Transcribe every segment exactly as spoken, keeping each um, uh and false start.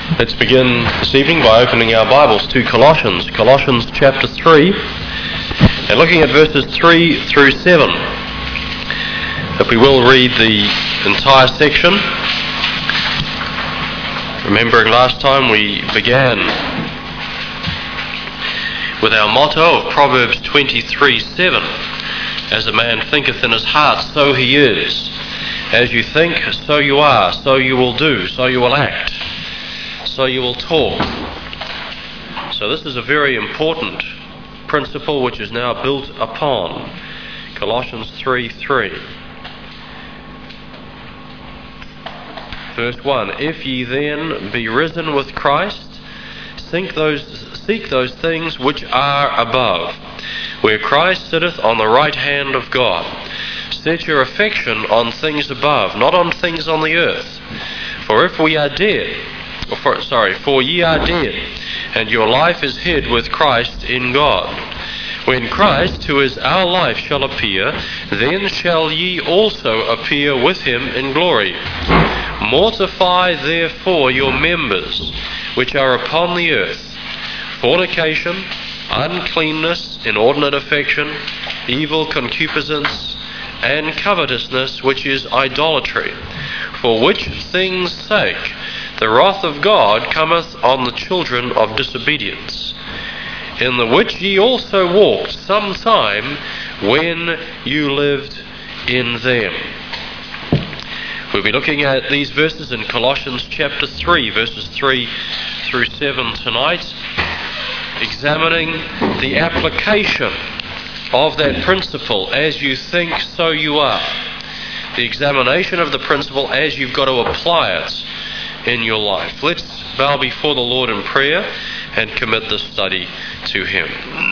Let's begin this evening by opening our Bibles to Colossians, Colossians chapter three, and looking at verses three through seven. If we will read the entire section, remembering last time we began with our motto of Proverbs twenty-three seven, as a man thinketh in his heart, so he is. As you think, so you are, so you will do, so you will act, so you will talk. So this is a very important principle which is now built upon. Colossians three three. Verse one, If ye then be risen with Christ, seek those, seek those things which are above, where Christ sitteth on the right hand of God. Set your affection on things above, not on things on the earth. For if we are dead, or for, sorry, for ye are dead, and your life is hid with Christ in God. When Christ, who is our life, shall appear, then shall ye also appear with him in glory. Mortify therefore your members which are upon the earth, fornication, uncleanness, inordinate affection, evil concupiscence, and covetousness, which is idolatry, for which things' sake the wrath of God cometh on the children of disobedience, in the which ye also walked some time when you lived in them. We'll be looking at these verses in Colossians chapter three, verses three through seven tonight, examining the application of that principle, as you think, so you are. The examination of the principle as you've got to apply it in your life. Let's bow before the Lord in prayer and commit this study to him.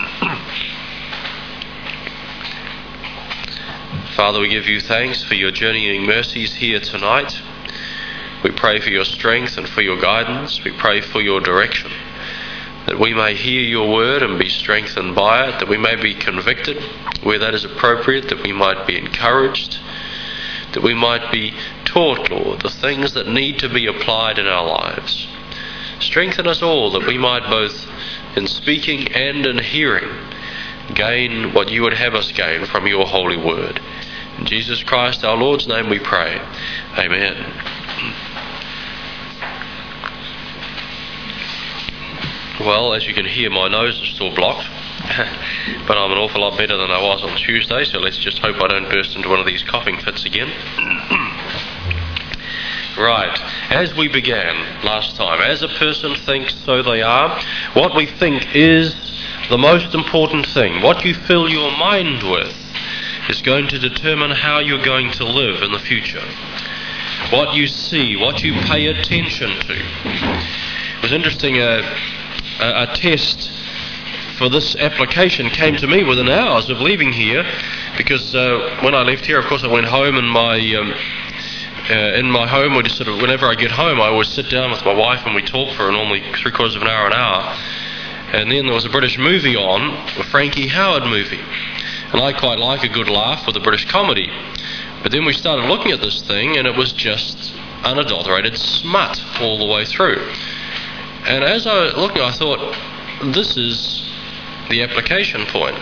Father, we give you thanks for your journeying mercies here tonight. We pray for your strength and for your guidance. We pray for your direction, that we may hear your word and be strengthened by it, that we may be convicted where that is appropriate, that we might be encouraged, that we might be taught, Lord, the things that need to be applied in our lives. Strengthen us all, that we might both in speaking and in hearing gain what you would have us gain from your holy word. In Jesus Christ our Lord's name we pray. Amen. Well, as you can hear, my nose is still blocked, but I'm an awful lot better than I was on Tuesday, so let's just hope I don't burst into one of these coughing fits again. Right, as we began last time, as a person thinks, so they are. What we think is the most important thing. What you fill your mind with is going to determine how you're going to live in the future. What you see, what you pay attention to. It was interesting, uh, a, a test for this application came to me within hours of leaving here, because uh, when I left here, of course, I went home, and my um, uh, in my home, we just sort of, whenever I get home, I always sit down with my wife and we talk for normally three quarters of an hour, an hour. And then there was a British movie on, a Frankie Howerd movie, and I quite like a good laugh with a British comedy. But then we started looking at this thing, and it was just unadulterated smut all the way through. And as I was looking, I thought, this is the application point.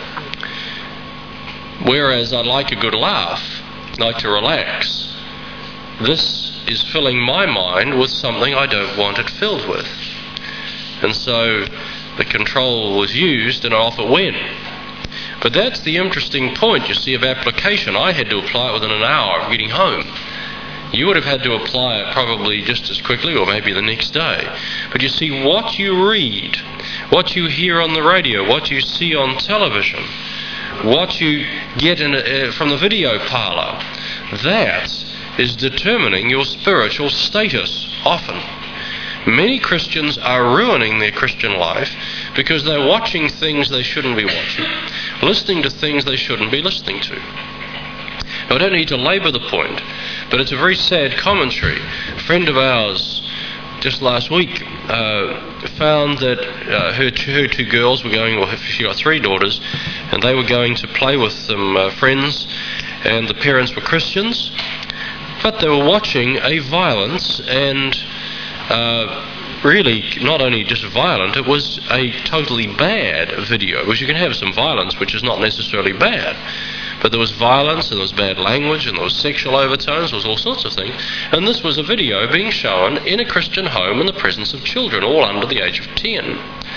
Whereas I like a good laugh, like to relax, this is filling my mind with something I don't want it filled with. And so the control was used and off it went. But that's the interesting point, you see, of application. I had to apply it within an hour of getting home. You would have had to apply it probably just as quickly, or maybe the next day. But you see, what you read, what you hear on the radio, what you see on television, what you get in a, uh, from the video parlour, that is determining your spiritual status often. Many Christians are ruining their Christian life because they're watching things they shouldn't be watching, listening to things they shouldn't be listening to. Now, I don't need to labour the point, but it's a very sad commentary. A friend of ours just last week uh, found that uh, her, her two girls were going, or she got three daughters, and they were going to play with some uh, friends, and the parents were Christians, but they were watching a violence and uh, really not only just violent, it was a totally bad video, because you can have some violence which is not necessarily bad. But there was violence, and there was bad language, and there was sexual overtones, there was all sorts of things. And this was a video being shown in a Christian home in the presence of children, all under the age of ten.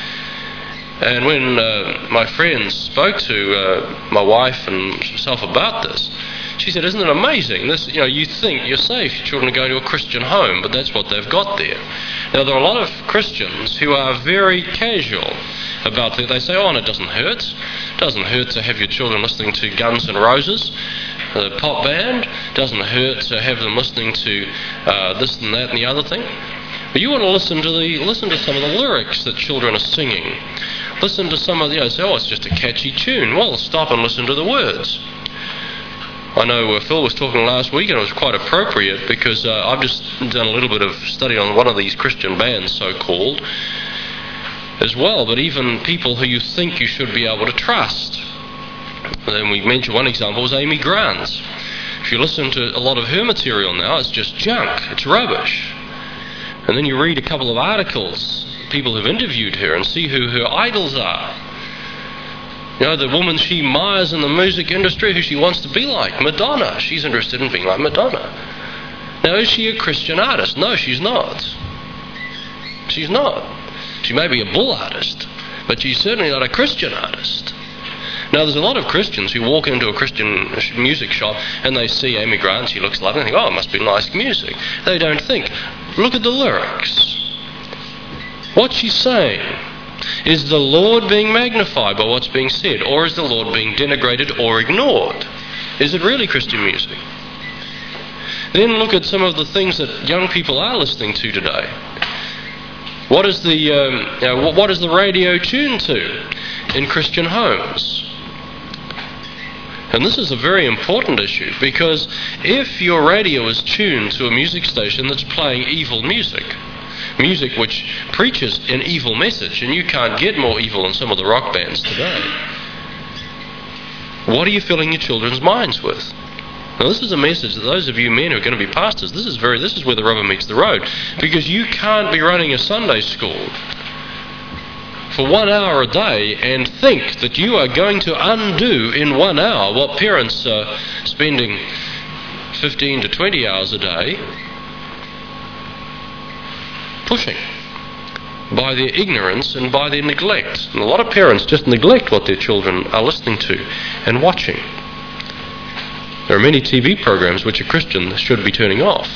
And when uh, my friends spoke to uh, my wife and myself about this, she said, "Isn't it amazing? This, you know, you think you're safe, your children are going to a Christian home, but that's what they've got there." Now, there are a lot of Christians who are very casual about it. They say, "Oh, and it doesn't hurt. It doesn't hurt to have your children listening to Guns N' Roses, the pop band. It doesn't hurt to have them listening to uh, this and that and the other thing." But you want to listen to the listen to some of the lyrics that children are singing. Listen to some of the, you know, say, "Oh, it's just a catchy tune." Well, stop and listen to the words. I know uh, Phil was talking last week, and it was quite appropriate, because uh, I've just done a little bit of study on one of these Christian bands, so-called, as well, but even people who you think you should be able to trust. And we mentioned one example was Amy Grant. If you listen to a lot of her material now, it's just junk, it's rubbish. And then you read a couple of articles, people who've interviewed her, and see who her idols are. You know, the woman she admires in the music industry, who she wants to be like, Madonna. She's interested in being like Madonna. Now, is she a Christian artist? No, she's not. She's not. She may be a bull artist, but she's certainly not a Christian artist. Now, there's a lot of Christians who walk into a Christian music shop and they see Amy Grant, she looks lovely, and they think, "Oh, it must be nice music." They don't think, look at the lyrics. What's she saying? Is the Lord being magnified by what's being said, or is the Lord being denigrated or ignored? Is it really Christian music? Then look at some of the things that young people are listening to today. What is the um, you know, what is the radio tuned to in Christian homes? And this is a very important issue, because if your radio is tuned to a music station that's playing evil music, music which preaches an evil message, and you can't get more evil than some of the rock bands today, what are you filling your children's minds with? Now, this is a message that those of you men who are going to be pastors, this is very this is where the rubber meets the road, because you can't be running a Sunday school for one hour a day and think that you are going to undo in one hour what parents are spending fifteen to twenty hours a day pushing by their ignorance and by their neglect. And a lot of parents just neglect what their children are listening to and watching. There are many T V programs which a Christian should be turning off,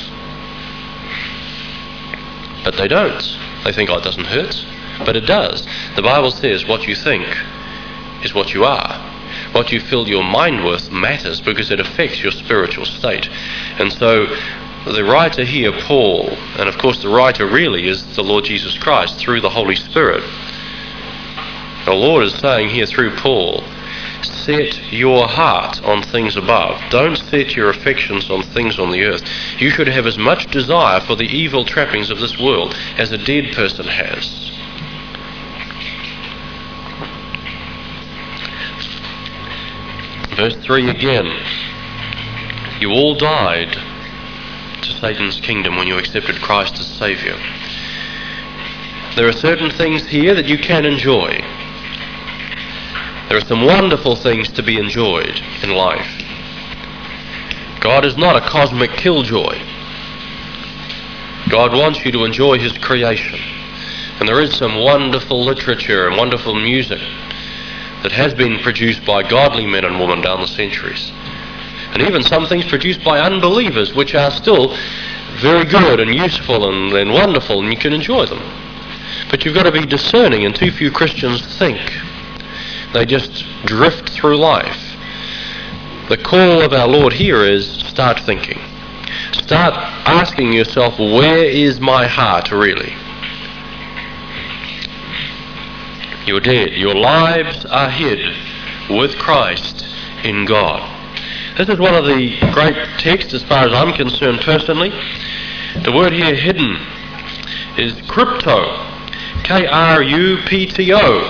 but they don't. They think, "Oh, it doesn't hurt." But it does. The Bible says what you think is what you are. What you fill your mind with matters, because it affects your spiritual state. And so the writer here, Paul, and of course the writer really is the Lord Jesus Christ through the Holy Spirit. The Lord is saying here through Paul, set your heart on things above. Don't set your affections on things on the earth. You should have as much desire for the evil trappings of this world as a dead person has. Verse three again. You all died to Satan's kingdom when you accepted Christ as Saviour. There are certain things here that you can enjoy. There are some wonderful things to be enjoyed in life. God is not a cosmic killjoy. God wants you to enjoy His creation. And there is some wonderful literature and wonderful music that has been produced by godly men and women down the centuries. And even some things produced by unbelievers, which are still very good and useful and, and wonderful, and you can enjoy them. But you've got to be discerning, and too few Christians think. They just drift through life. The call of our Lord here is start thinking. Start asking yourself, where is my heart really? You're dead. Your lives are hid with Christ in God. This is one of the great texts as far as I'm concerned personally. The word here, hidden, is crypto. K R U P T O.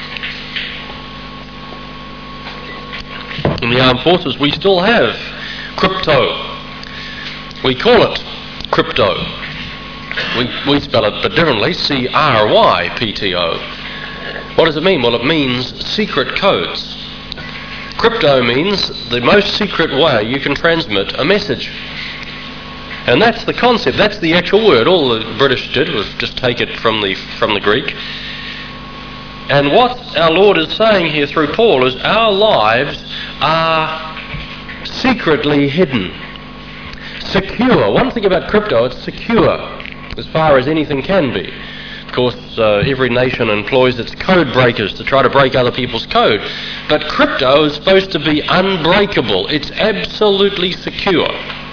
In the armed forces we still have crypto. We call it crypto. We, we spell it a bit differently, C R Y P T O. What does it mean? Well, it means secret codes. Crypto means the most secret way you can transmit a message. And that's the concept, that's the actual word. All the British did was just take it from the from the Greek. And what our Lord is saying here through Paul is our lives are secretly hidden. Secure. One thing about crypto, it's secure as far as anything can be. Of course, uh, every nation employs its code breakers to try to break other people's code. But crypto is supposed to be unbreakable. It's absolutely secure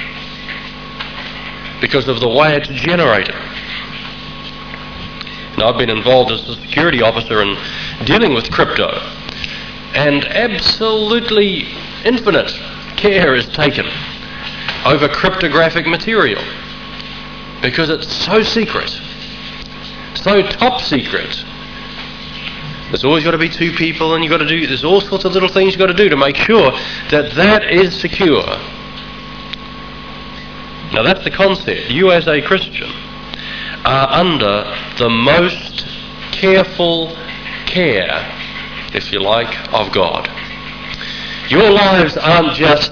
because of the way it's generated. Now, I've been involved as a security officer in dealing with crypto, and absolutely infinite care is taken over cryptographic material because it's so secret, so top secret. There's always got to be two people, and you've got to do, there's all sorts of little things you've got to do to make sure that that is secure. Now, that's the concept. You as a Christian are under the most careful care, if you like, of God. Your lives aren't just,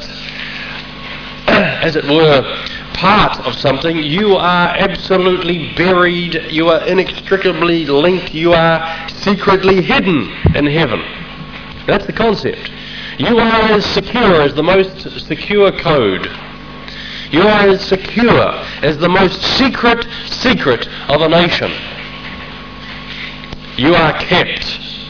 as it were, part of something. You are absolutely buried. You are inextricably linked. You are secretly hidden in heaven. That's the concept. You are as secure as the most secure code. You are as secure as the most secret secret of a nation. You are kept.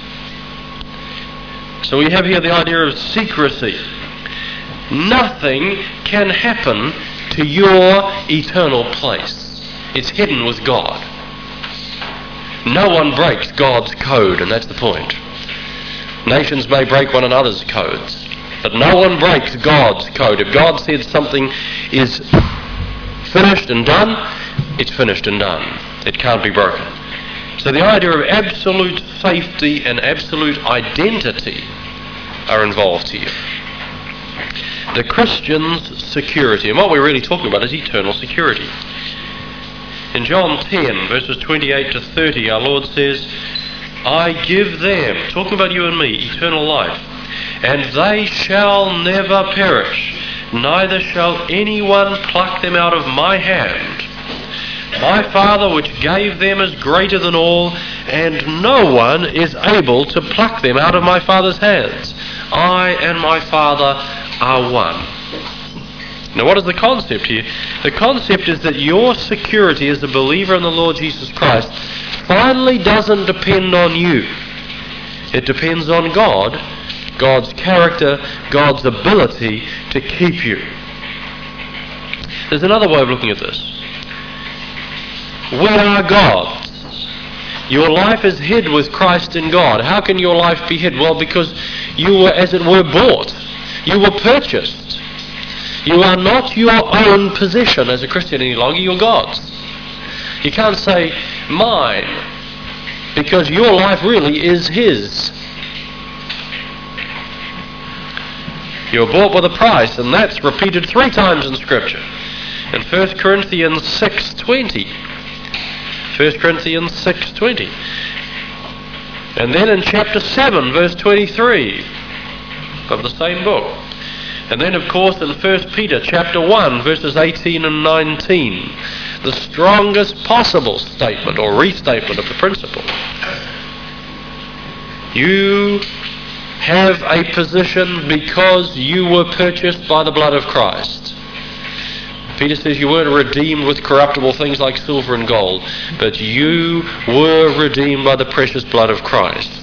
So we have here the idea of secrecy. Nothing can happen to your eternal place. It's hidden with God. No one breaks God's code, and that's the point. Nations may break one another's codes, but no one breaks God's code. If God said something is finished and done, it's finished and done. It can't be broken. So the idea of absolute safety and absolute identity are involved here. The Christian's security. And what we're really talking about is eternal security. In John ten, verses twenty-eight to thirty, our Lord says, I give them, talking about you and me, eternal life, and they shall never perish, neither shall anyone pluck them out of my hand. My Father which gave them is greater than all, and no one is able to pluck them out of my Father's hands. I and my Father are one. Now, what is the concept here? The concept is that your security as a believer in the Lord Jesus Christ finally doesn't depend on you. It depends on God, God's character, God's ability to keep you. There's another way of looking at this. We are God's. Your life is hid with Christ in God. How can your life be hid? Well, because you were, as it were, bought. You were purchased. You are not your own possession as a Christian any longer. You're God's. You can't say mine, because your life really is His. You're bought with a price, and that's repeated three times in Scripture. In First Corinthians six twenty. First Corinthians six twenty. And then in chapter seven, verse twenty-three of the same book. And then, of course, in First Peter chapter one, verses eighteen and nineteen, the strongest possible statement or restatement of the principle. You have a position because you were purchased by the blood of Christ. Peter says you weren't redeemed with corruptible things like silver and gold, but you were redeemed by the precious blood of Christ.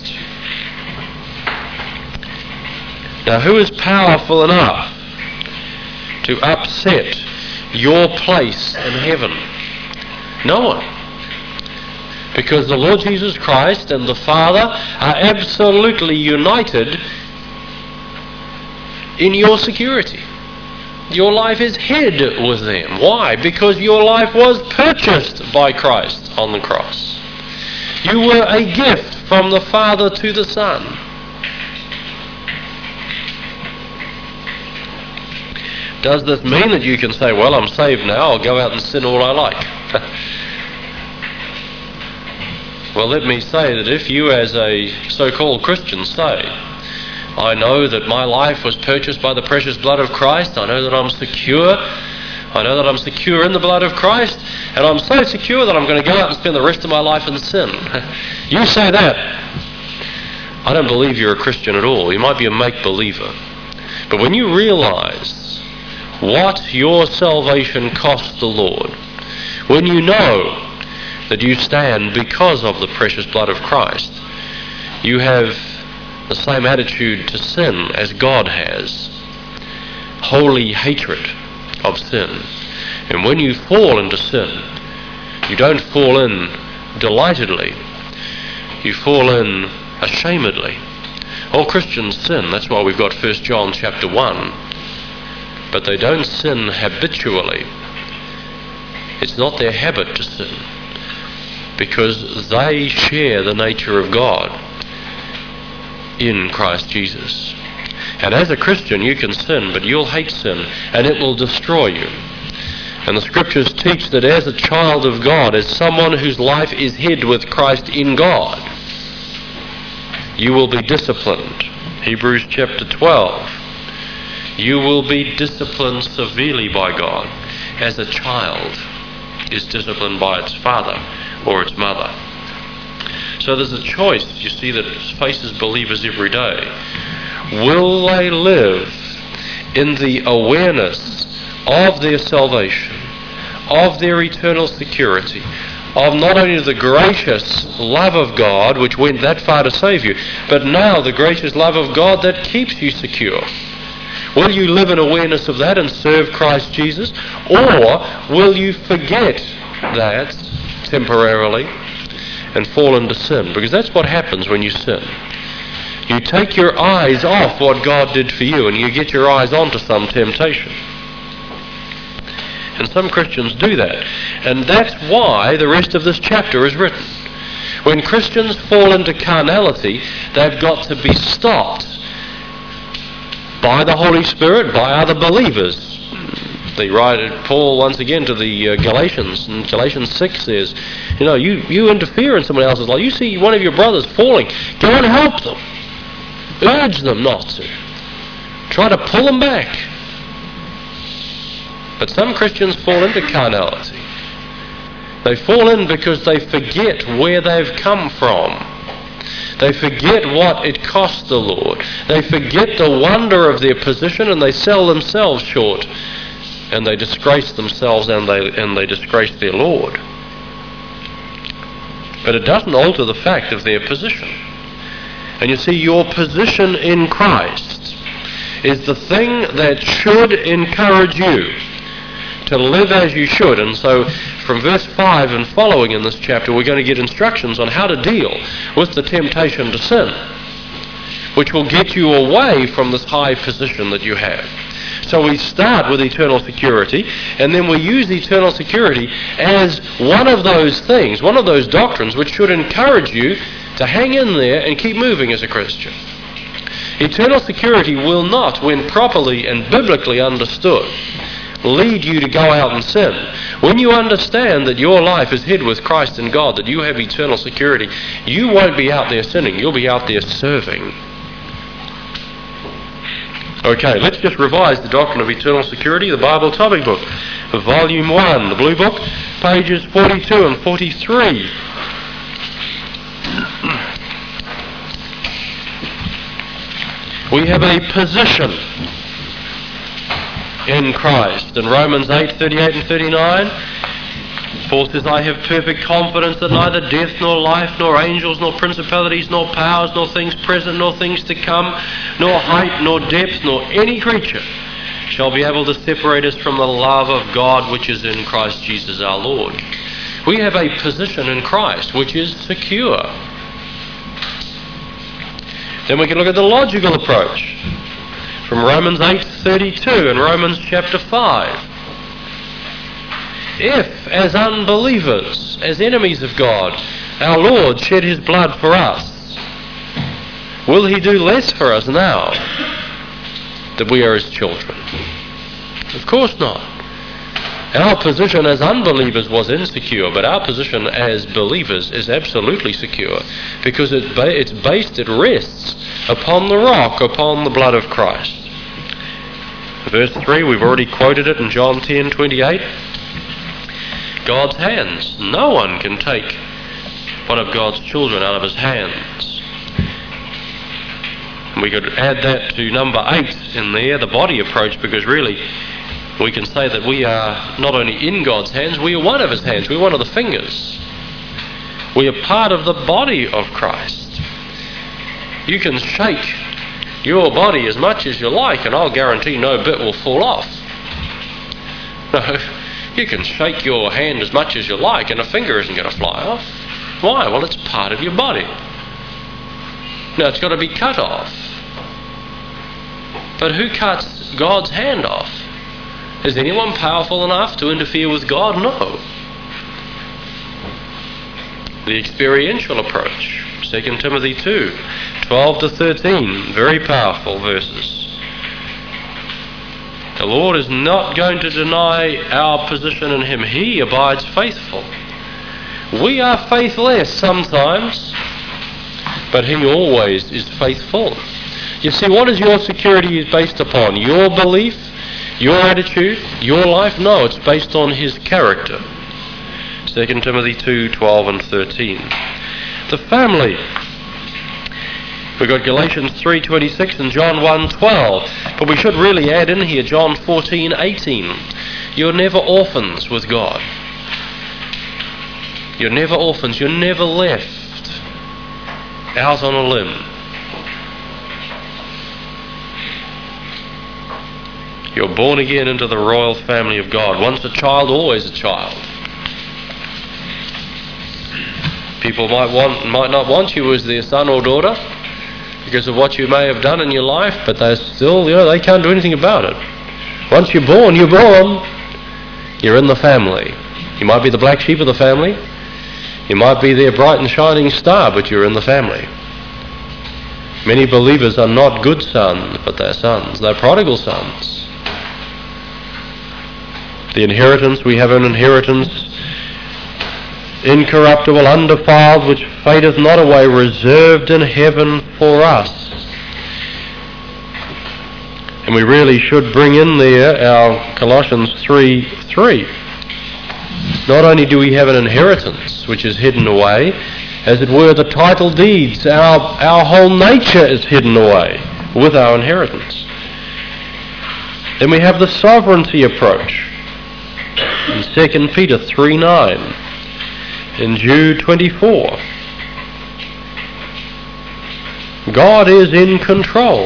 Now, who is powerful enough to upset your place in heaven? No one. Because the Lord Jesus Christ and the Father are absolutely united in your security. Your life is hid with them. Why? Because your life was purchased by Christ on the cross. You were a gift from the Father to the Son. Does this mean that you can say, well, I'm saved now, I'll go out and sin all I like? Well, let me say that if you as a so-called Christian say, I know that my life was purchased by the precious blood of Christ, I know that I'm secure, I know that I'm secure in the blood of Christ, and I'm so secure that I'm going to go out and spend the rest of my life in sin. You say that, I don't believe you're a Christian at all. You might be a make-believer. But when you realize what your salvation cost the Lord, when you know that you stand because of the precious blood of Christ, you have the same attitude to sin as God has. Holy hatred of sin. And when you fall into sin, you don't fall in delightedly. You fall in ashamedly. All Christians sin. That's why we've got First John chapter one. But they don't sin habitually. It's not their habit to sin, because they share the nature of God in Christ Jesus. And as a Christian you can sin, but you'll hate sin and it will destroy you. And the scriptures teach that as a child of God, as someone whose life is hid with Christ in God, you will be disciplined. Hebrews chapter twelve. You will be disciplined severely by God, as a child is disciplined by its father or its mother. So there's a choice, you see, that faces believers every day. Will they live in the awareness of their salvation, of their eternal security, of not only the gracious love of God which went that far to save you, but now the gracious love of God that keeps you secure? Will you live in awareness of that and serve Christ Jesus? Or will you forget that temporarily and fall into sin? Because that's what happens when you sin. You take your eyes off what God did for you and you get your eyes onto some temptation. And some Christians do that. And that's why the rest of this chapter is written. When Christians fall into carnality, they've got to be stopped by the Holy Spirit, by other believers. The writer Paul once again to the uh, Galatians, in Galatians six says, you know, you, you interfere in someone else's life. You see one of your brothers falling, go and help them. Urge them not to. Try to pull them back. But some Christians fall into carnality. They fall in because they forget where they've come from. They forget what it cost the Lord. They forget the wonder of their position and they sell themselves short. And they disgrace themselves and they and they disgrace their Lord. But it doesn't alter the fact of their position. And you see, your position in Christ is the thing that should encourage you to live as you should. And so from verse five and following in this chapter, we're going to get instructions on how to deal with the temptation to sin, which will get you away from this high position that you have. So we start with eternal security, and then we use eternal security as one of those things, one of those doctrines which should encourage you to hang in there and keep moving as a Christian. Eternal security will not, when properly and biblically understood, lead you to go out and sin. When you understand that your life is hid with Christ in God, that you have eternal security, you won't be out there sinning, you'll be out there serving. Okay, let's just revise the doctrine of eternal security, the Bible topic book, volume one, the blue book, pages forty-two and forty-three. We have a position in Christ. In Romans eight, thirty-eight and thirty-nine, Paul says, I have perfect confidence that neither death nor life, nor angels, nor principalities, nor powers, nor things present, nor things to come, nor height, nor depth, nor any creature shall be able to separate us from the love of God which is in Christ Jesus our Lord. We have a position in Christ which is secure. Then we can look at the logical approach from Romans eight thirty-two and Romans chapter five. If, as unbelievers, as enemies of God, our Lord shed his blood for us, will he do less for us now that we are his children? Of course not. Our position as unbelievers was insecure, but our position as believers is absolutely secure, because it ba- it's based, it rests upon the rock, upon the blood of Christ. Verse three, we've already quoted it in John ten twenty-eight. God's hands. No one can take one of God's children out of his hands. And we could add that to number eight in there, the body approach, because really we can say that we are not only in God's hands, we are one of his hands, we're one of the fingers. We are part of the body of Christ. You can shake your body as much as you like, and I'll guarantee no bit will fall off. No, you can shake your hand as much as you like, and a finger isn't going to fly off. Why? Well, it's part of your body. Now, it's got to be cut off. But who cuts God's hand off? Is anyone powerful enough to interfere with God? No. The experiential approach, Second Timothy two, twelve to thirteen, very powerful verses. The Lord is not going to deny our position in him. He abides faithful. We are faithless sometimes, but he always is faithful. You see, what is your security is based upon? Your belief? Your attitude? Your life? No, it's based on his character. Second Timothy two, twelve and thirteen. The family. We've got Galatians three twenty-six and John one twelve. But we should really add in here John fourteen eighteen. You're never orphans with God. You're never orphans. You're never left out on a limb. You're born again into the royal family of God. Once a child, always a child. People might want, might not want you as their son or daughter because of what you may have done in your life, but they're still, you know, they can't do anything about it. Once you're born, you're born. You're in the family. You might be the black sheep of the family. You might be their bright and shining star, but you're in the family. Many believers are not good sons, but they're sons. They're prodigal sons. The inheritance, we have an inheritance incorruptible, undefiled, which fadeth not away, reserved in heaven for us. And we really should bring in there our Colossians three three. Not only do we have an inheritance which is hidden away, as it were the title deeds, our, our whole nature is hidden away with our inheritance. Then we have the sovereignty approach. In Second Peter three nine, in Jude twenty-four, God is in control.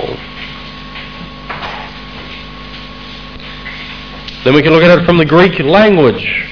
Then we can look at it from the Greek language.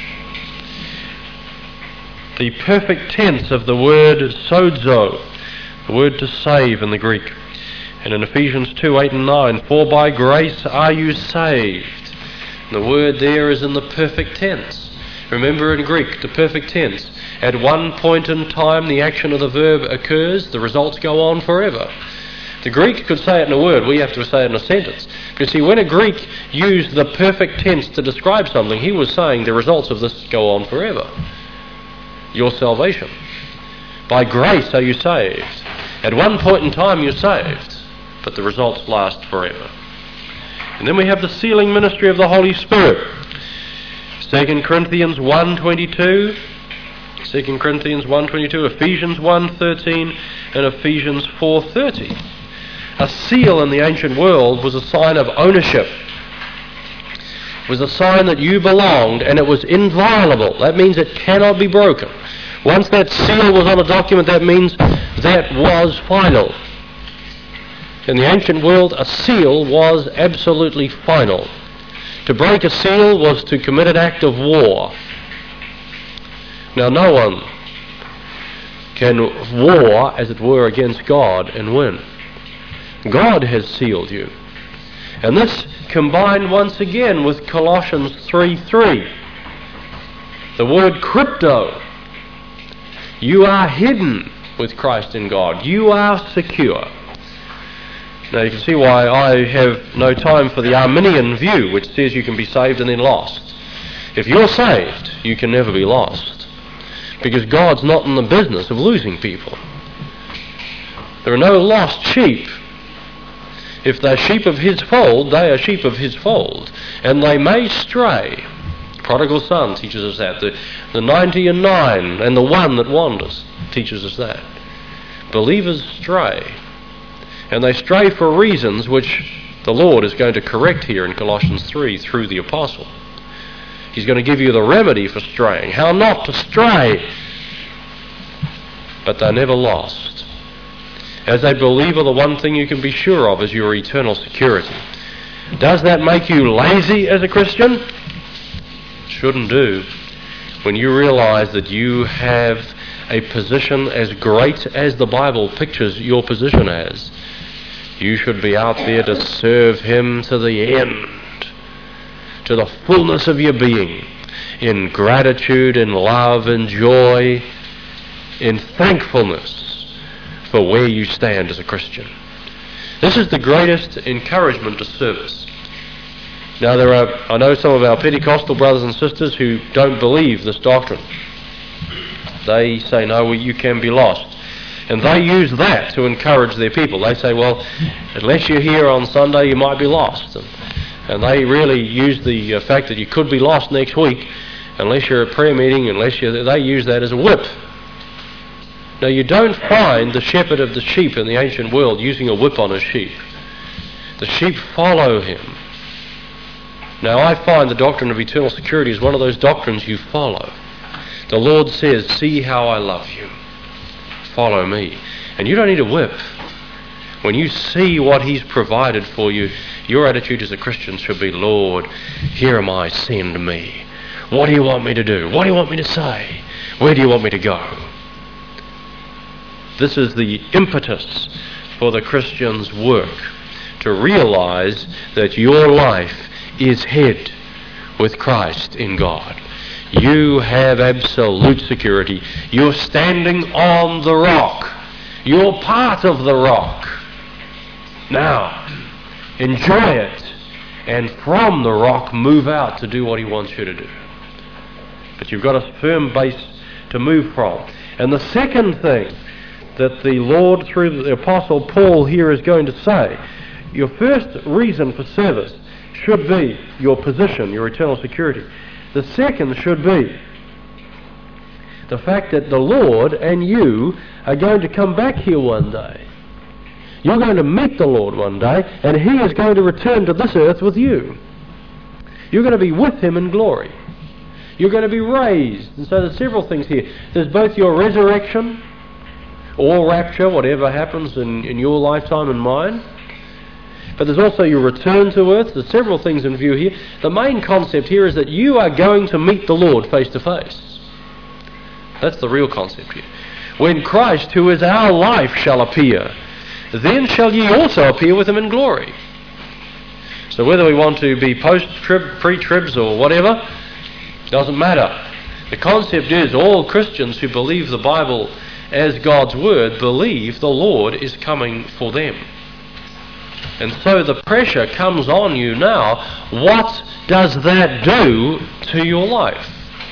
The perfect tense of the word sozo, the word to save in the Greek. And in Ephesians two eight and nine, for by grace are you saved. The word there is in the perfect tense. Remember, in Greek, the perfect tense. At one point in time, the action of the verb occurs, the results go on forever. The Greek could say it in a word, we have to say it in a sentence. Because see, when a Greek used the perfect tense to describe something, he was saying the results of this go on forever. Your salvation. By grace are you saved. At one point in time you're saved, but the results last forever. And then we have the sealing ministry of the Holy Spirit. Second Corinthians one twenty-two, Second Corinthians one twenty-two, Ephesians one thirteen, and Ephesians four thirty. A seal in the ancient world was a sign of ownership. It was a sign that you belonged, and it was inviolable. That means it cannot be broken. Once that seal was on a document, that means that was final. In the ancient world, a seal was absolutely final. To break a seal was to commit an act of war. Now, no one can war, as it were, against God and win. God has sealed you. And this combined once again with Colossians three three. The word crypto. You are hidden with Christ in God. You are secure. Now you can see why I have no time for the Arminian view, which says you can be saved and then lost. If you're saved, you can never be lost, because God's not in the business of losing people. There are no lost sheep. If they're sheep of his fold, they are sheep of his fold, and they may stray. Prodigal son teaches us that. The, the ninety and nine and the one that wanders teaches us that. Believers stray, and they stray for reasons which the Lord is going to correct here in Colossians three through the apostle. He's going to give you the remedy for straying, how not to stray. But they're never lost. As a believer, the one thing you can be sure of is your eternal security. Does that make you lazy as a Christian? Shouldn't do. When you realize that you have a position as great as the Bible pictures your position as, you should be out there to serve him to the end, to the fullness of your being, in gratitude, in love, in joy, in thankfulness for where you stand as a Christian. This is the greatest encouragement to service. Now, there are, I know some of our Pentecostal brothers and sisters who don't believe this doctrine. They say, no, well, you can be lost. And they use that to encourage their people. They say, well, unless you're here on Sunday, you might be lost. And, and they really use the uh, fact that you could be lost next week, unless you're at prayer meeting, unless you're, they use that as a whip. Now, you don't find the shepherd of the sheep in the ancient world using a whip on his sheep. The sheep follow him. Now, I find the doctrine of eternal security is one of those doctrines you follow. The Lord says, see how I love you. Follow me. And you don't need a whip. When you see what he's provided for you, your attitude as a Christian should be, Lord, here am I, send me. What do you want me to do? What do you want me to say? Where do you want me to go? This is the impetus for the Christian's work, to realize that your life is hid with Christ in God. You have absolute security. You're standing on the rock. You're part of the rock. Now, enjoy it, and from the rock move out to do what he wants you to do. But you've got a firm base to move from. And the second thing that the Lord, through the Apostle Paul here, is going to say, your first reason for service should be your position, your eternal security. The second should be the fact that the Lord and you are going to come back here one day. You're going to meet the Lord one day, and he is going to return to this earth with you. You're going to be with him in glory. You're going to be raised. And so there's several things here. There's both your resurrection or rapture, whatever happens in, in your lifetime and mine. But there's also your return to earth. There's several things in view here. The main concept here is that you are going to meet the Lord face to face. That's the real concept here. When Christ, who is our life, shall appear, then shall ye also appear with him in glory. So whether we want to be post-trib, pre-tribs or whatever, doesn't matter. The concept is all Christians who believe the Bible as God's Word believe the Lord is coming for them. And so the pressure comes on you now. What does that do to your life?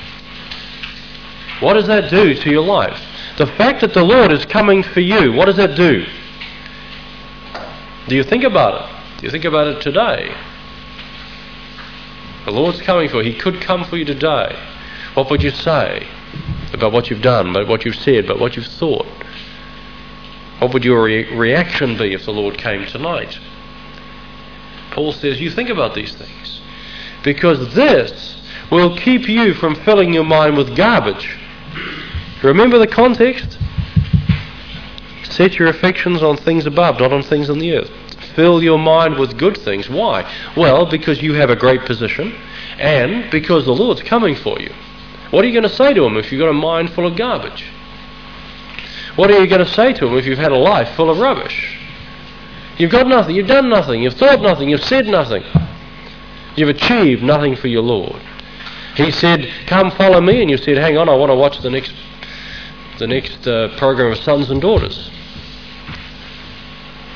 What does that do to your life? The fact that the Lord is coming for you, what does that do? Do you think about it? Do you think about it today? The Lord's coming for you. He could come for you today. What would you say about what you've done, about what you've said, about what you've thought? What would your re- reaction be if the Lord came tonight? Paul says you think about these things, because this will keep you from filling your mind with garbage. Remember the context? Set your affections on things above, not on things on the earth. Fill your mind with good things. Why? Well, because you have a great position, and because the Lord's coming for you. What are you going to say to him if you've got a mind full of garbage? What are you going to say to him if you've had a life full of rubbish? You've got nothing, you've done nothing, you've thought nothing, you've said nothing. You've achieved nothing for your Lord. He said, come follow me, and you said, hang on, I want to watch the next the next uh, program of Sons and Daughters.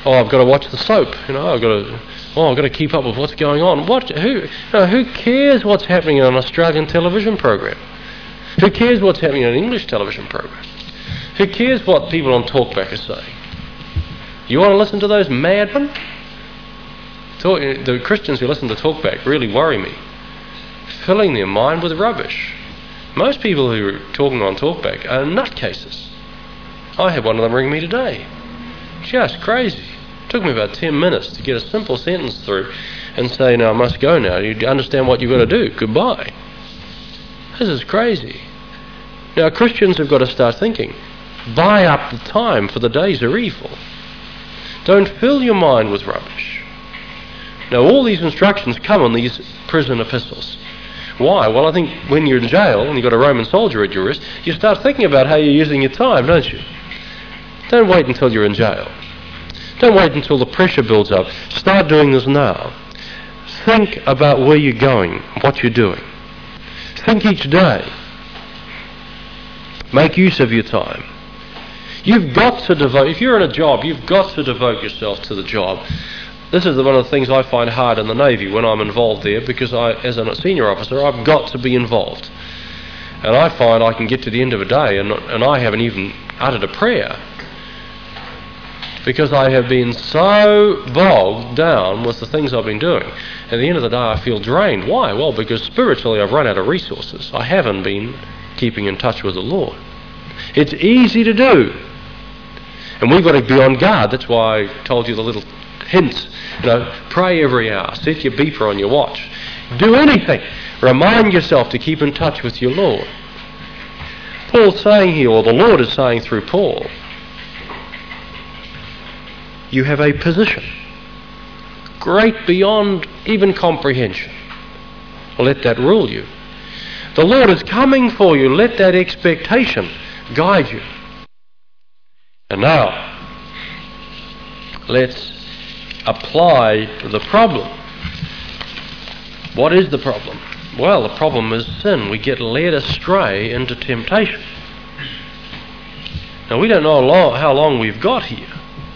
oh, I've got to watch the soap, you know, I've got to, oh, I've got to keep up with what's going on. What, who, you know, who cares what's happening in an Australian television program? Who cares what's happening in an English television program? Who cares what people on Talkback are saying? You want to listen to those madmen? Talk, the Christians who listen to Talkback really worry me, filling their mind with rubbish. Most people who are talking on Talkback are nutcases. I had one of them ring me today. Just crazy. It took me about ten minutes to get a simple sentence through and say, no, I must go now. You understand what you've got to do. Goodbye. This is crazy. Now, Christians have got to start thinking, buy up the time, for the days are evil. Don't fill your mind with rubbish. Now, all these instructions come on these prison epistles. Why? Well, I think when you're in jail and you've got a Roman soldier at your wrist, you start thinking about how you're using your time, don't you? Don't wait until you're in jail. Don't wait until the pressure builds up. Start doing this now. Think about where you're going, what you're doing. Think each day. Make use of your time. You've got to devote, if you're in a job, you've got to devote yourself to the job. This is one of the things I find hard in the Navy when I'm involved there, because I, as a senior officer, I've got to be involved. And I find I can get to the end of a day and, and I haven't even uttered a prayer, because I have been so bogged down with the things I've been doing. At the end of the day, I feel drained. Why? Well, because spiritually I've run out of resources. I haven't been keeping in touch with the Lord. It's easy to do. And we've got to be on guard. That's why I told you the little hints. You know, pray every hour. Set your beeper on your watch. Do anything. Remind yourself to keep in touch with your Lord. Paul's saying here, or the Lord is saying through Paul, you have a position great beyond even comprehension. Let that rule you. The Lord is coming for you. Let that expectation guide you. And now, let's apply the problem. What is the problem? Well, the problem is sin. We get led astray into temptation. Now, we don't know how long we've got here.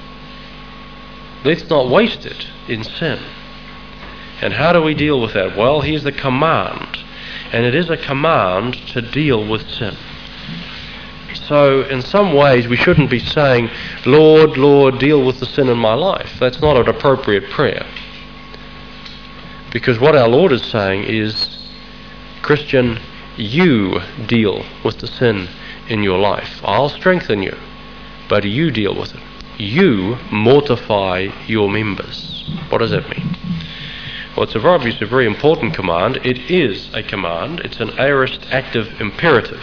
Let's not waste it in sin. And how do we deal with that? Well, here's the command. And it is a command to deal with sin. So, in some ways, we shouldn't be saying, Lord, Lord, deal with the sin in my life. That's not an appropriate prayer. Because what our Lord is saying is, Christian, you deal with the sin in your life. I'll strengthen you, but you deal with it. You mortify your members. What does that mean? Well, it's a, obviously a very important command. It is a command. It's an aorist active imperative.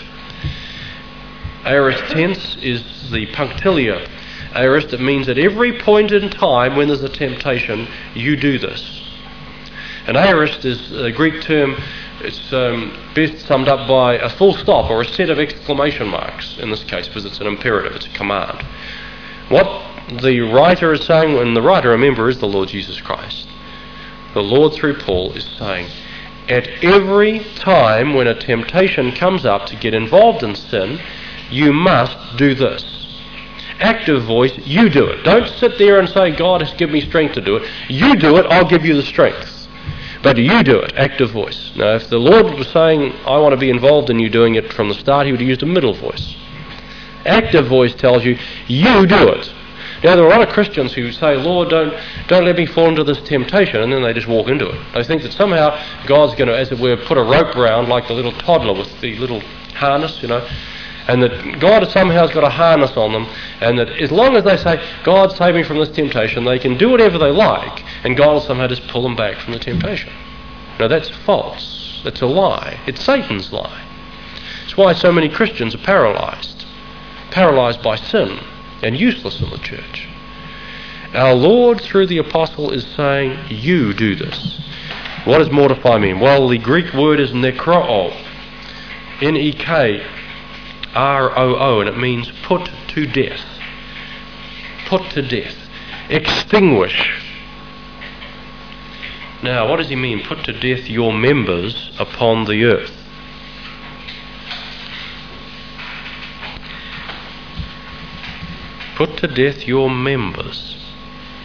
Aorist tense is the punctilia aorist. It means at every point in time when there's a temptation, you do this. An aorist is a Greek term. It's um, best summed up by a full stop or a set of exclamation marks in this case, because it's an imperative, it's a command. What the writer is saying, and the writer, remember, is the Lord Jesus Christ. The Lord through Paul is saying, at every time when a temptation comes up to get involved in sin, you must do this. Active voice, you do it. Don't sit there and say, God has given me strength to do it. You do it, I'll give you the strength. But you do it, active voice. Now, if the Lord was saying, I want to be involved in you doing it from the start, he would have used a middle voice. Active voice tells you, you do it. Now, there are a lot of Christians who say, Lord, don't don't let me fall into this temptation, and then they just walk into it. They think that somehow God's going to, as it were, put a rope around like the little toddler with the little harness, you know, and that God somehow has got a harness on them, and that as long as they say, God, save me from this temptation, they can do whatever they like, and God will somehow just pull them back from the temptation. Now, that's false. That's a lie. It's Satan's lie. It's why so many Christians are paralyzed. Paralyzed by sin and useless in the church. Our Lord, through the apostle, is saying, you do this. What does mortify mean? Well, the Greek word is nekroo. N E K R O O, and it means put to death. Put to death. Extinguish. Now, what does he mean? Put to death your members upon the earth. Put to death your members.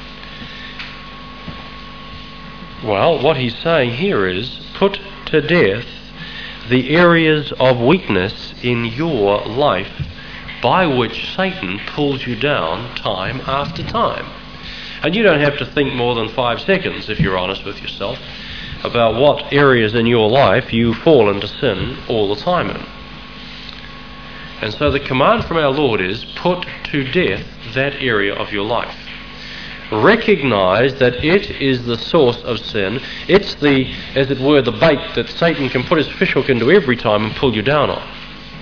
Well, what he's saying here is, put to death the areas of weakness in your life by which Satan pulls you down time after time. And you don't have to think more than five seconds, if you're honest with yourself, about what areas in your life you fall into sin all the time in. And so the command from our Lord is, put to death that area of your life. Recognize that it is the source of sin. It's the, as it were, the bait that Satan can put his fishhook into every time and pull you down on.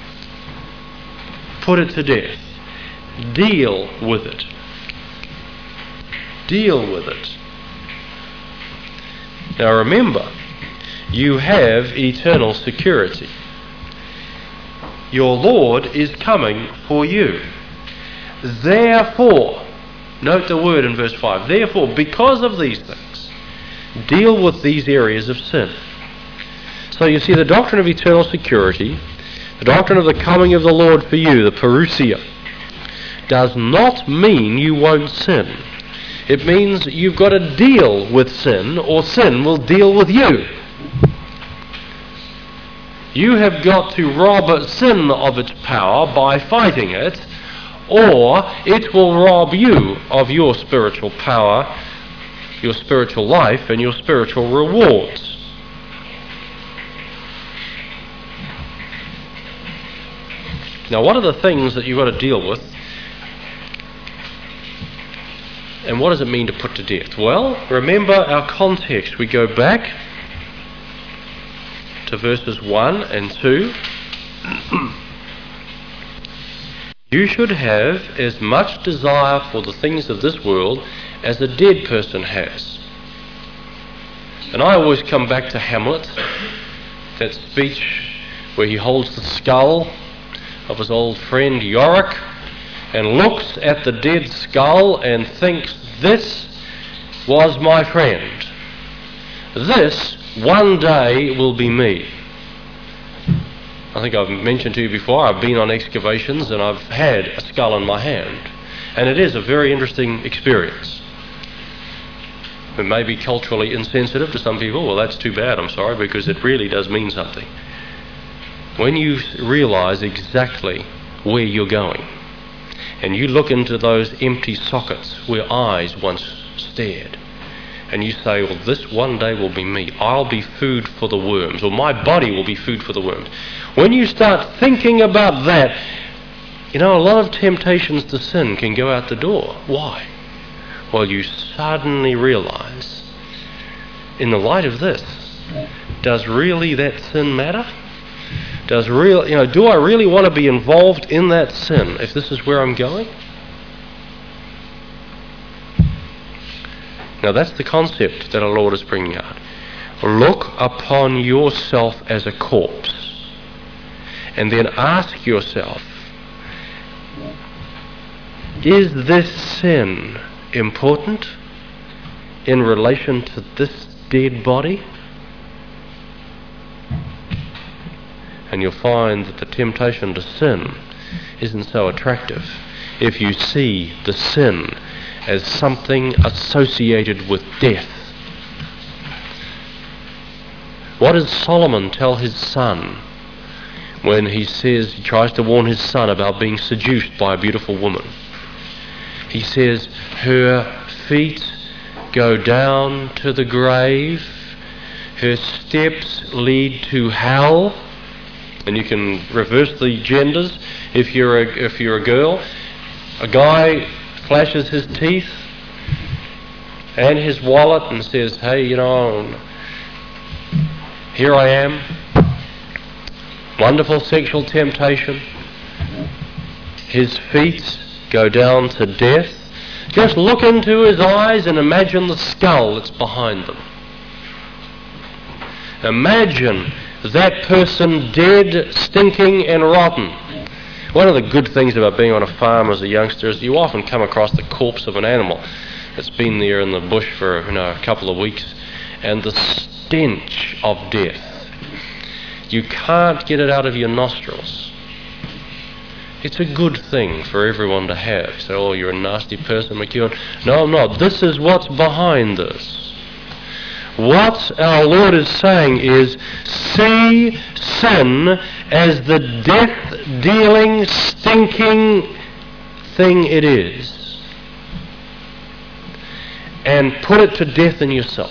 Put it to death. Deal with it. Deal with it. Now remember, you have eternal security. Your Lord is coming for you. Therefore, note the word in verse five, therefore, because of these things, deal with these areas of sin. So you see, the doctrine of eternal security, the doctrine of the coming of the Lord for you, the parousia, does not mean you won't sin. It means you've got to deal with sin, or sin will deal with you. You have got to rob sin of its power by fighting it, or it will rob you of your spiritual power, your spiritual life, and your spiritual rewards. Now, what are the things that you've got to deal with? And what does it mean to put to death? Well, remember our context. We go back to verses one and two. You should have as much desire for the things of this world as a dead person has. And I always come back to Hamlet, that speech where he holds the skull of his old friend Yorick and looks at the dead skull and thinks, this was my friend. This one day will be me. I think I've mentioned to you before, I've been on excavations and I've had a skull in my hand. And it is a very interesting experience. It may be culturally insensitive to some people. Well, that's too bad, I'm sorry, because it really does mean something. When you realise exactly where you're going, and you look into those empty sockets where eyes once stared, and you say, well, this one day will be me. I'll be food for the worms, or my body will be food for the worms. When you start thinking about that, you know, a lot of temptations to sin can go out the door. Why? Well, you suddenly realise, in the light of this, does really that sin matter? Does real, you know, do I really want to be involved in that sin if this is where I'm going? Now that's the concept that our Lord is bringing out. Look upon yourself as a corpse, and then ask yourself, is this sin important in relation to this dead body? And you'll find that the temptation to sin isn't so attractive if you see the sin as something associated with death. What does Solomon tell his son when he says, he tries to warn his son about being seduced by a beautiful woman? He says, her feet go down to the grave, her steps lead to hell. And you can reverse the genders. If you're a, if you're a girl, a guy flashes his teeth and his wallet and says, hey, you know, here I am. Wonderful sexual temptation. His feet go down to death. Just look into his eyes and imagine the skull that's behind them. Imagine that person dead, stinking and rotten. One of the good things about being on a farm as a youngster is you often come across the corpse of an animal that's been there in the bush for, you know, a couple of weeks, and the stench of death. You can't get it out of your nostrils. It's a good thing for everyone to have. So, oh, you're a nasty person, McEwen. No, I'm not. This is what's behind this. What our Lord is saying is, see sin as the death-dealing, stinking thing it is, and put it to death in yourself.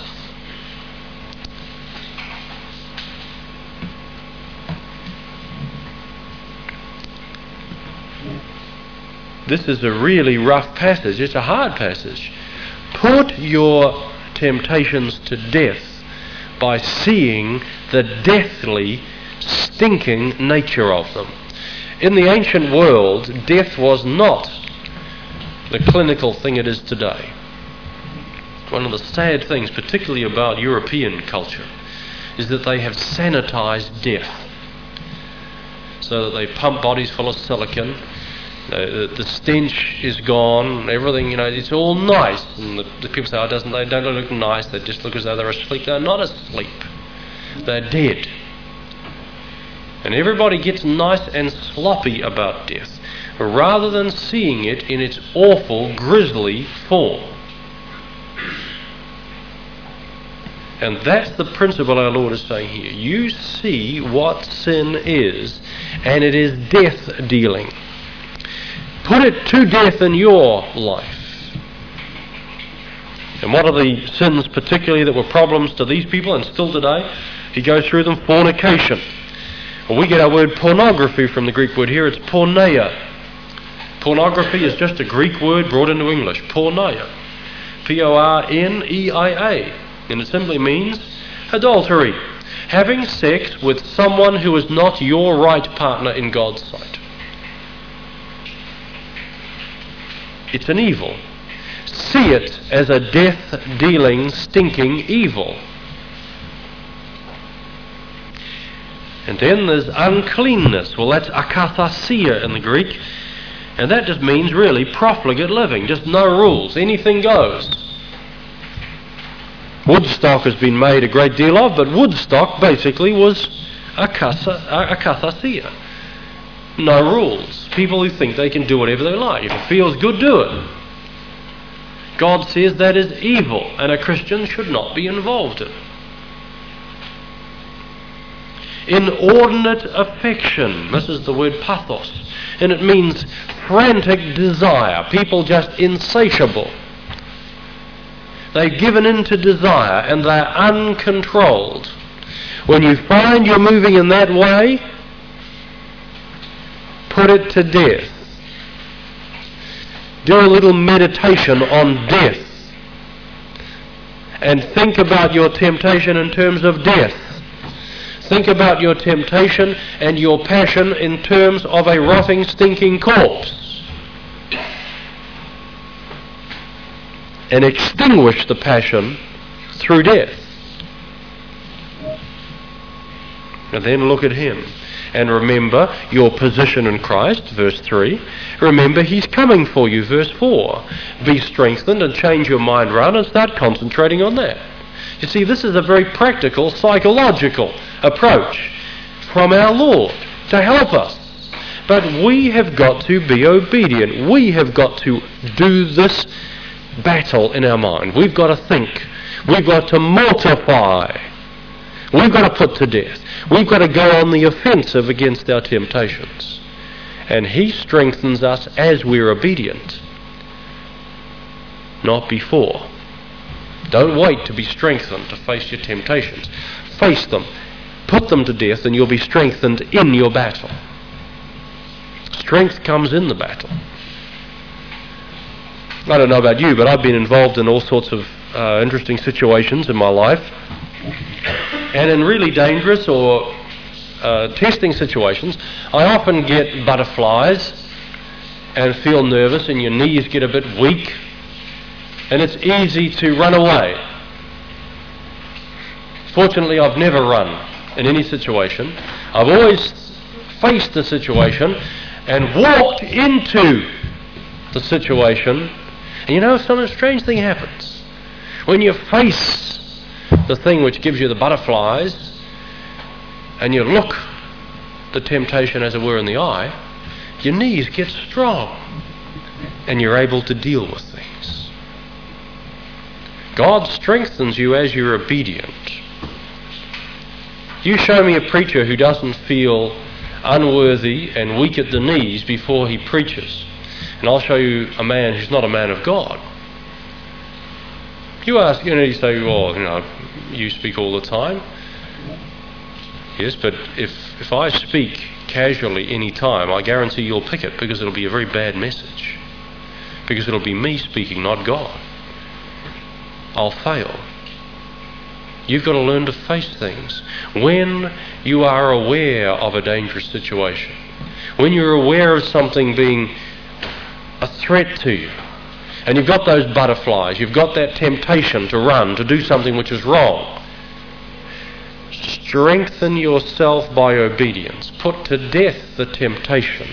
This is a really rough passage. It's a hard passage. Put your temptations to death by seeing the deathly, stinking nature of them. In the ancient world, death was not the clinical thing it is today. One of the sad things, particularly about European culture, is that they have sanitized death. So that they pump bodies full of silicon. Uh, the stench is gone, everything, you know, it's all nice. And the, the people say, oh, doesn't, they don't look nice, they just look as though they're asleep. They're not asleep. They're dead. And everybody gets nice and sloppy about death, rather than seeing it in its awful, grisly form. And that's the principle our Lord is saying here. You see what sin is, and it is death-dealing. Put it to death in your life. And what are the sins particularly that were problems to these people and still today? He goes through them. Fornication. Well, we get our word pornography from the Greek word here. It's porneia. Pornography is just a Greek word brought into English. Porneia. P O R N E I A. And it simply means adultery. Having sex with someone who is not your right partner in God's sight. It's an evil. See it as a death-dealing, stinking evil. And then there's uncleanness. Well, that's akathasia in the Greek. And that just means really profligate living. Just no rules. Anything goes. Woodstock has been made a great deal of, but Woodstock basically was akathasia. No rules. People who think they can do whatever they like. If it feels good, do it. God says that is evil, and a Christian should not be involved in it. Inordinate affection. This is the word pathos, and it means frantic desire. People just insatiable. They've given in to desire, and they're uncontrolled. When you find you're moving in that way, put it to death. Do a little meditation on death. And think about your temptation in terms of death. Think about your temptation and your passion in terms of a rotting, stinking corpse. And extinguish the passion through death. And then look at him. And remember your position in Christ, verse three. Remember He's coming for you, verse four. Be strengthened and change your mind round and start concentrating on that. You see, this is a very practical, psychological approach from our Lord to help us. But we have got to be obedient. We have got to do this battle in our mind. We've got to think. We've got to mortify. We've got to put to death. We've got to go on the offensive against our temptations. And He strengthens us as we're obedient, not before. Don't wait to be strengthened to face your temptations. Face them. Put them to death and you'll be strengthened in your battle. Strength comes in the battle. I don't know about you, but I've been involved in all sorts of uh, interesting situations in my life. And in really dangerous or uh, testing situations, I often get butterflies and feel nervous and your knees get a bit weak. And it's easy to run away. Fortunately, I've never run in any situation. I've always faced the situation and walked into the situation. And you know, some strange thing happens. When you face the thing which gives you the butterflies and you look the temptation, as it were, in the eye, your knees get strong and you're able to deal with things. God strengthens you as you're obedient. You show me a preacher who doesn't feel unworthy and weak at the knees before he preaches, and I'll show you a man who's not a man of God. You ask, you know, you say, well, you know, you speak all the time. Yes, but if if I speak casually any time, I guarantee you'll pick it, because it'll be a very bad message. Because it'll be me speaking, not God. I'll fail. You've got to learn to face things. When you are aware of a dangerous situation, when you're aware of something being a threat to you, and you've got those butterflies, you've got that temptation to run, to do something which is wrong, strengthen yourself by obedience. Put to death the temptation.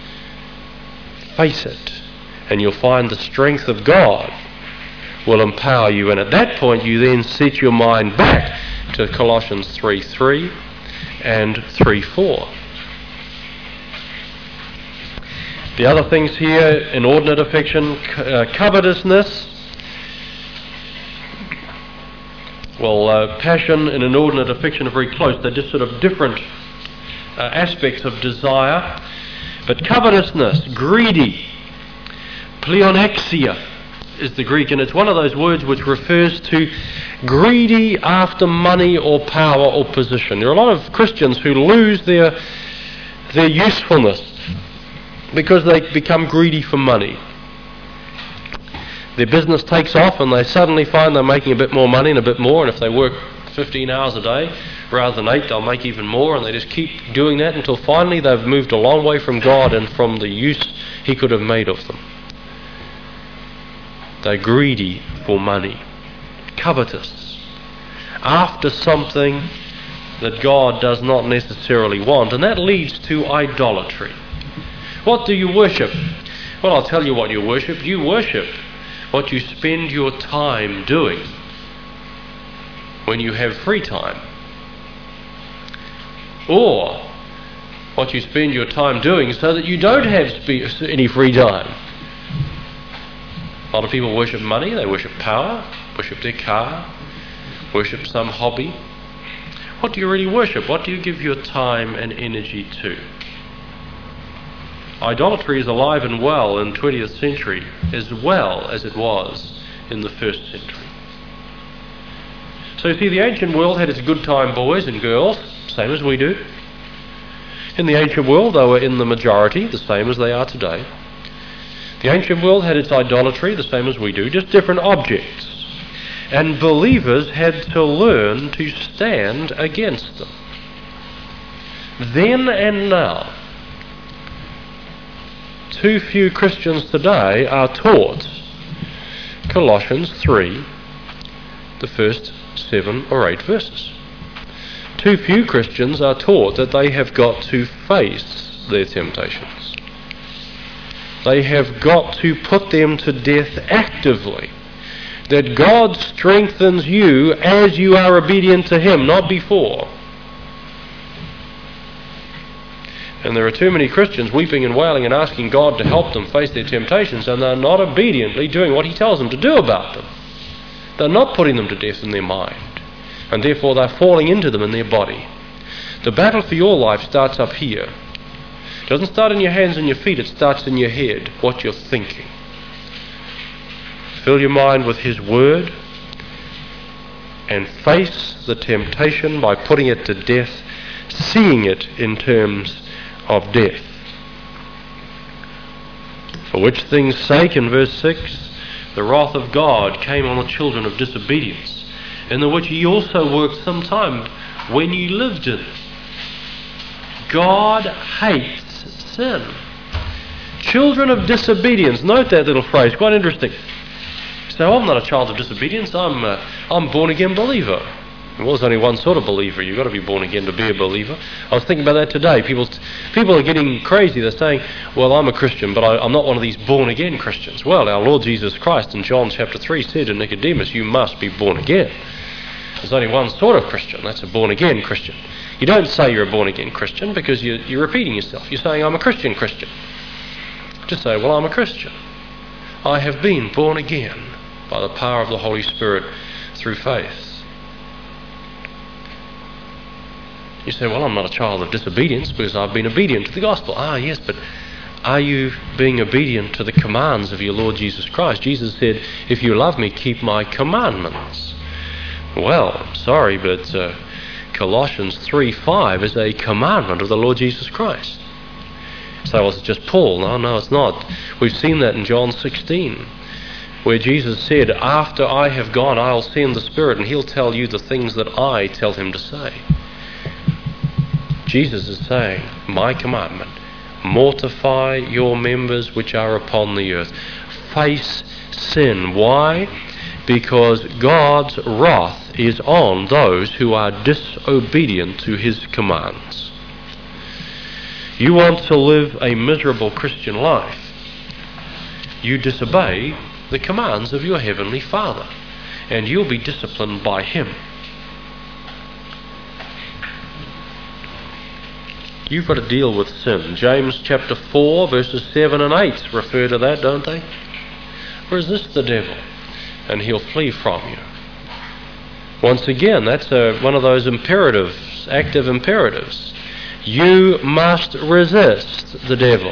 Face it, and you'll find the strength of God will empower you. And at that point, you then set your mind back to Colossians three three and three four. The other things here, inordinate affection, uh, covetousness. Well, uh, passion and inordinate affection are very close. They're just sort of different uh, aspects of desire. But covetousness, greedy, pleonexia is the Greek, and it's one of those words which refers to greedy after money or power or position. There are a lot of Christians who lose their their usefulness because they become greedy for money. Their business takes off and they suddenly find they're making a bit more money and a bit more, and if they work fifteen hours a day rather than eight, they'll make even more, and they just keep doing that until finally they've moved a long way from God and from the use He could have made of them. They're greedy for money, covetous, after something that God does not necessarily want, and that leads to idolatry. What do you worship? Well, I'll tell you what you worship. You worship what you spend your time doing when you have free time, or what you spend your time doing so that you don't have spe- any free time. A lot of people worship money, they worship power, worship their car, worship some hobby. What do you really worship? What do you give your time and energy to? Idolatry is alive and well in the twentieth century as well as it was in the first century. So you see, the ancient world had its good time boys and girls, same as we do. In the ancient world they were in the majority, the same as they are today. The ancient world had its idolatry, the same as we do, just different objects. And believers had to learn to stand against them. Then and now, too few Christians today are taught Colossians three, the first seven or eight verses. Too few Christians are taught that they have got to face their temptations. They have got to put them to death actively. That God strengthens you as you are obedient to Him, not before. And there are too many Christians weeping and wailing and asking God to help them face their temptations, and they're not obediently doing what He tells them to do about them. They're not putting them to death in their mind, and therefore they're falling into them in their body. The battle for your life starts up here. It doesn't start in your hands and your feet, it starts in your head, what you're thinking. Fill your mind with His Word and face the temptation by putting it to death, seeing it in terms of death. For which things' sake, in verse six, the wrath of God came on the children of disobedience, in the which ye also worked some time when ye lived in it. God hates sin. Children of disobedience. Note that little phrase, quite interesting. So I'm not a child of disobedience, I'm a, I'm a born-again believer. Well, there's only one sort of believer. You've got to be born again to be a believer. I was thinking about that today. People people are getting crazy. They're saying, well, I'm a Christian, but I, I'm not one of these born-again Christians. Well, our Lord Jesus Christ in John chapter three said to Nicodemus, you must be born again. There's only one sort of Christian. That's a born-again Christian. You don't say you're a born-again Christian because you're, you're repeating yourself. You're saying, I'm a Christian Christian. Just say, well, I'm a Christian. I have been born again. by the power of the Holy Spirit through faith. You say, well, I'm not a child of disobedience because I've been obedient to the gospel. Ah, yes, but are you being obedient to the commands of your Lord Jesus Christ? Jesus said, if you love me, keep my commandments. Well, sorry, but uh, Colossians three five is a commandment of the Lord Jesus Christ. So well, it's just Paul. No, no, it's not. We've seen that in John sixteen, where Jesus said, after I have gone, I'll send the Spirit, and he'll tell you the things that I tell him to say. Jesus is saying, my commandment, mortify your members which are upon the earth. Face sin. Why? Because God's wrath is on those who are disobedient to his commands. You want to live a miserable Christian life, you disobey the commands of your Heavenly Father, and you'll be disciplined by him. You've got to deal with sin. James chapter four verses seven and eight refer to that, don't they? Resist the devil and he'll flee from you. Once again, that's a, one of those imperatives, active imperatives. You must resist the devil.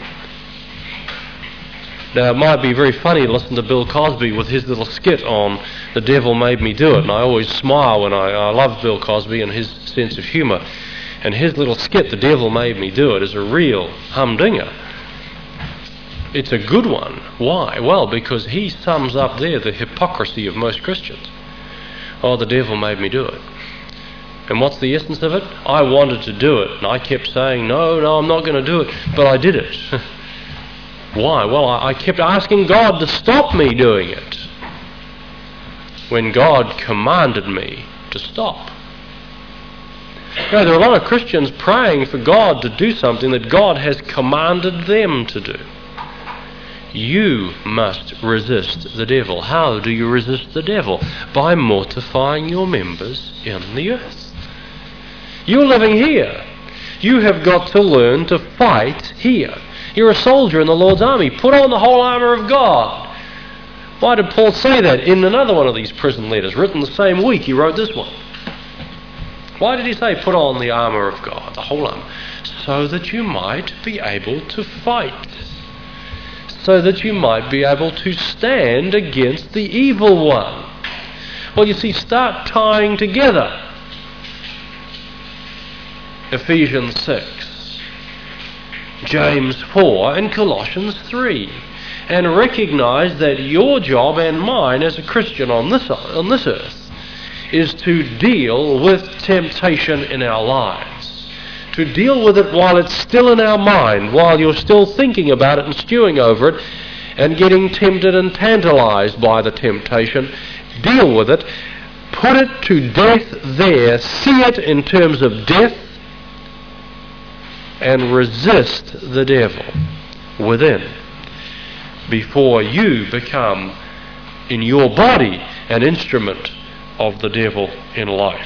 Now, it might be very funny to listen to Bill Cosby with his little skit on The Devil Made Me Do It, and I always smile when I, I love Bill Cosby and his sense of humour. And his little skit, The Devil Made Me Do It, is a real humdinger. It's a good one. Why? Well, because he sums up there the hypocrisy of most Christians. Oh, the devil made me do it. And what's the essence of it? I wanted to do it, and I kept saying, no, no, I'm not going to do it, but I did it. Why? Well, I, I kept asking God to stop me doing it, when God commanded me to stop. You know, there are a lot of Christians praying for God to do something that God has commanded them to do. You must resist the devil. How do you resist the devil? By mortifying your members in the earth. You're living here. You have got to learn to fight here. You're a soldier in the Lord's army. Put on the whole armour of God. Why did Paul say that in another one of these prison letters, written the same week he wrote this one? Why did he say, put on the armour of God, the whole armour? So that you might be able to fight. So that you might be able to stand against the evil one. Well, you see, start tying together Ephesians six, James four, and Colossians three, and recognize that your job and mine as a Christian on this, on this earth is to deal with temptation in our lives. To deal with it while it's still in our mind, while you're still thinking about it and stewing over it and getting tempted and tantalized by the temptation. Deal with it. Put it to death there. See it in terms of death and resist the devil within before you become in your body an instrument of the devil in life.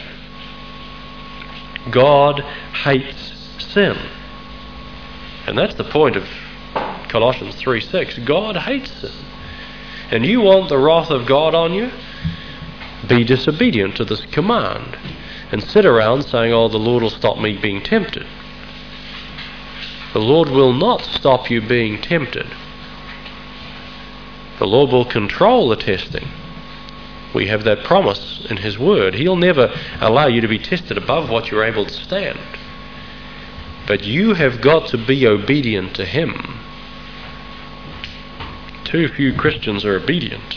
God hates sin. And that's the point of Colossians three six. God hates sin. And you want the wrath of God on you? Be disobedient to this command. And sit around saying, oh, the Lord will stop me being tempted. The Lord will not stop you being tempted. The Lord will control the testing. We have that promise in His Word. He'll never allow you to be tested above what you're able to stand. But you have got to be obedient to Him. Too few Christians are obedient.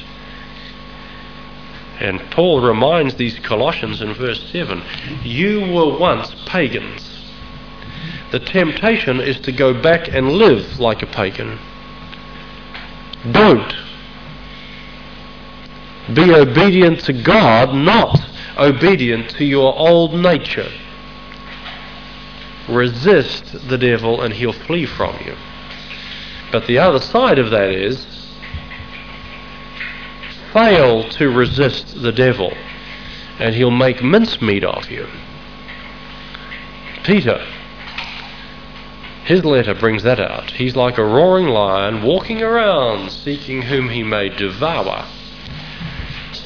And Paul reminds these Colossians in verse seven, you were once pagans. The temptation is to go back and live like a pagan. Don't. Be obedient to God, not obedient to your old nature. Resist the devil and he'll flee from you. But the other side of that is, fail to resist the devil and he'll make mincemeat of you. Peter, his letter brings that out. He's like a roaring lion walking around seeking whom he may devour.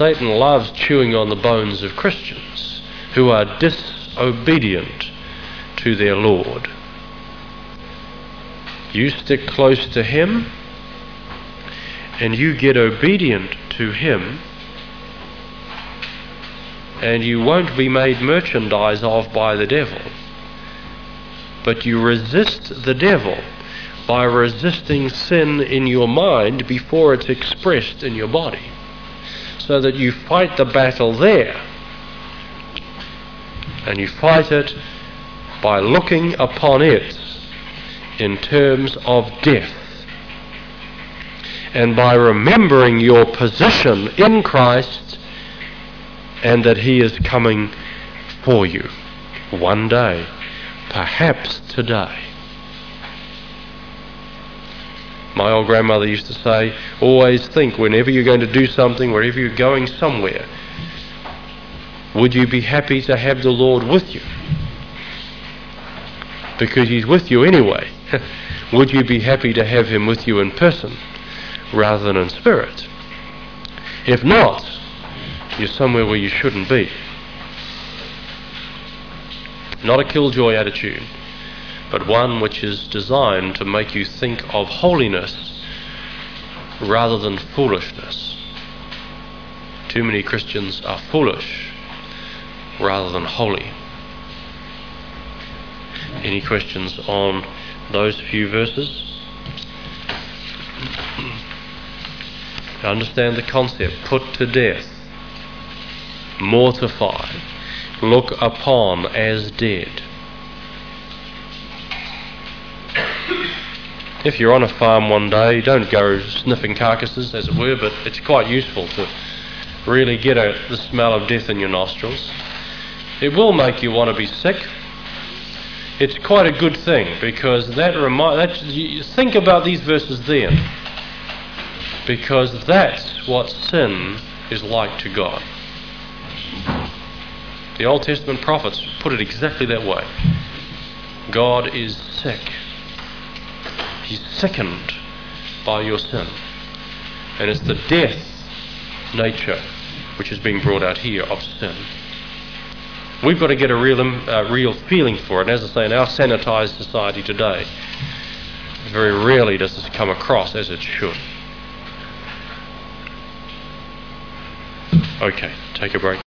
Satan loves chewing on the bones of Christians who are disobedient to their Lord. You stick close to him and you get obedient to him, and you won't be made merchandise of by the devil. But you resist the devil by resisting sin in your mind before it's expressed in your body, so that you fight the battle there. And you fight it by looking upon it in terms of death, and by remembering your position in Christ and that he is coming for you one day, perhaps today. My old grandmother used to say, always think whenever you're going to do something, wherever you're going somewhere, would you be happy to have the Lord with you? Because he's with you anyway. Would you be happy to have him with you in person rather than in spirit? If not, you're somewhere where you shouldn't be. Not a killjoy attitude, but one which is designed to make you think of holiness rather than foolishness. Too many Christians are foolish rather than holy. Any questions on those few verses? Understand the concept. Put to death, mortify, look upon as dead. If you're on a farm one day, don't go sniffing carcasses, as it were, but it's quite useful to really get a, the smell of death in your nostrils. It will make you want to be sick. It's quite a good thing, because that remi- that you think about these verses then, because that's what sin is like to God. The Old Testament prophets put it exactly that way. God is sick. He's sickened by your sin. And it's the death nature which is being brought out here of sin. We've got to get a real, uh, real feeling for it. And as I say, in our sanitised society today, very rarely does this come across as it should. Okay, take a break.